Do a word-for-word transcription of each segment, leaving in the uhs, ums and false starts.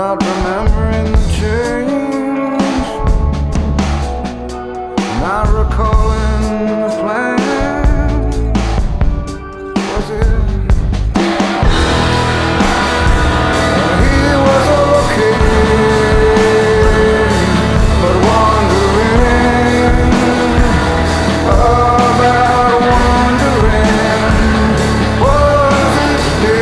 not remembering the change, not recalling the plan. Was it? He was okay, but wondering about wondering. Was it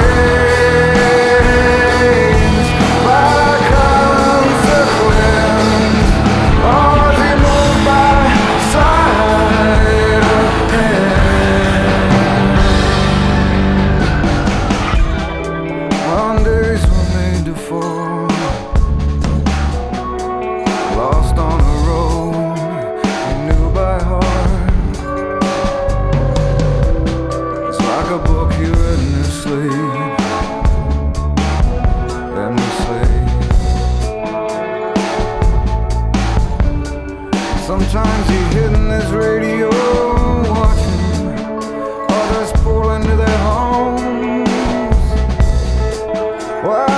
days by consequence, or was he moved by sleight of hand? Mondays were made to fall, lost on a road he knew by heart. It's like a book he read in his sleep, and his sleep. Sometimes he hid in his radio, watching others pull into their homes. Why